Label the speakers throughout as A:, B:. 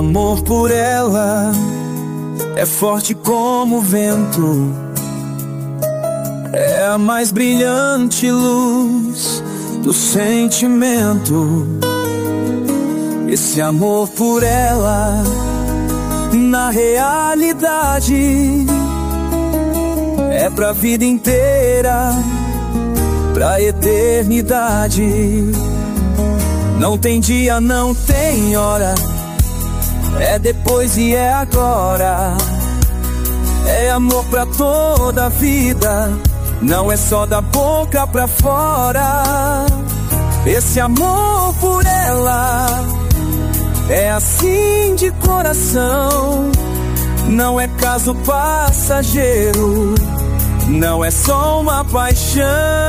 A: amor por ela é forte como o vento, é a mais brilhante luz do sentimento. Esse amor por ela, na realidade, é pra vida inteira, pra eternidade. Não tem dia, não tem hora, é depois e é agora. É amor pra toda a vida, não é só da boca pra fora. Esse amor por ela é assim de coração, não é caso passageiro, não é só uma paixão.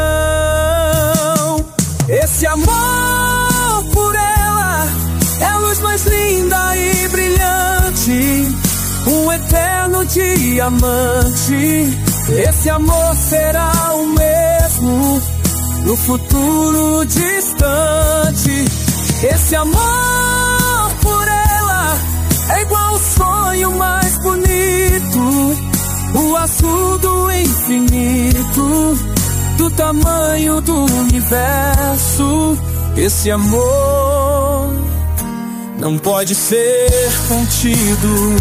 A: Esse amor por ela é a luz mais linda e brilhante, um eterno diamante. Esse amor será o mesmo no futuro distante. Esse amor por ela é igual ao sonho mais bonito, o azul do infinito, do tamanho do universo. Esse amor não pode ser contido.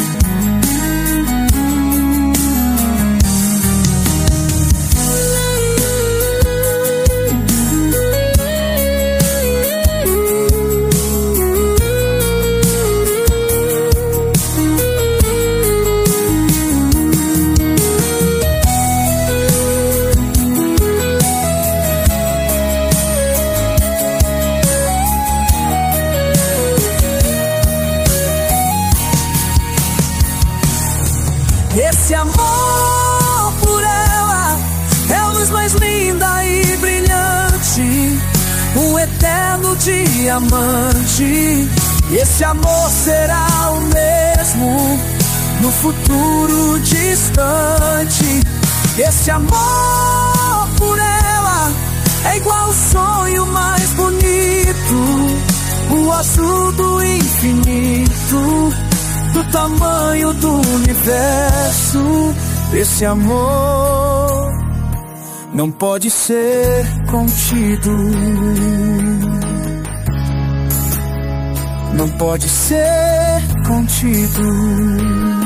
B: Esse amor por ela é a luz mais linda e brilhante, um eterno diamante. Esse amor será o mesmo no futuro distante. Esse amor por ela é igual ao sonho mais bonito, o azul do infinito, do tamanho do universo. Esse amor não pode ser contido, não pode ser contido.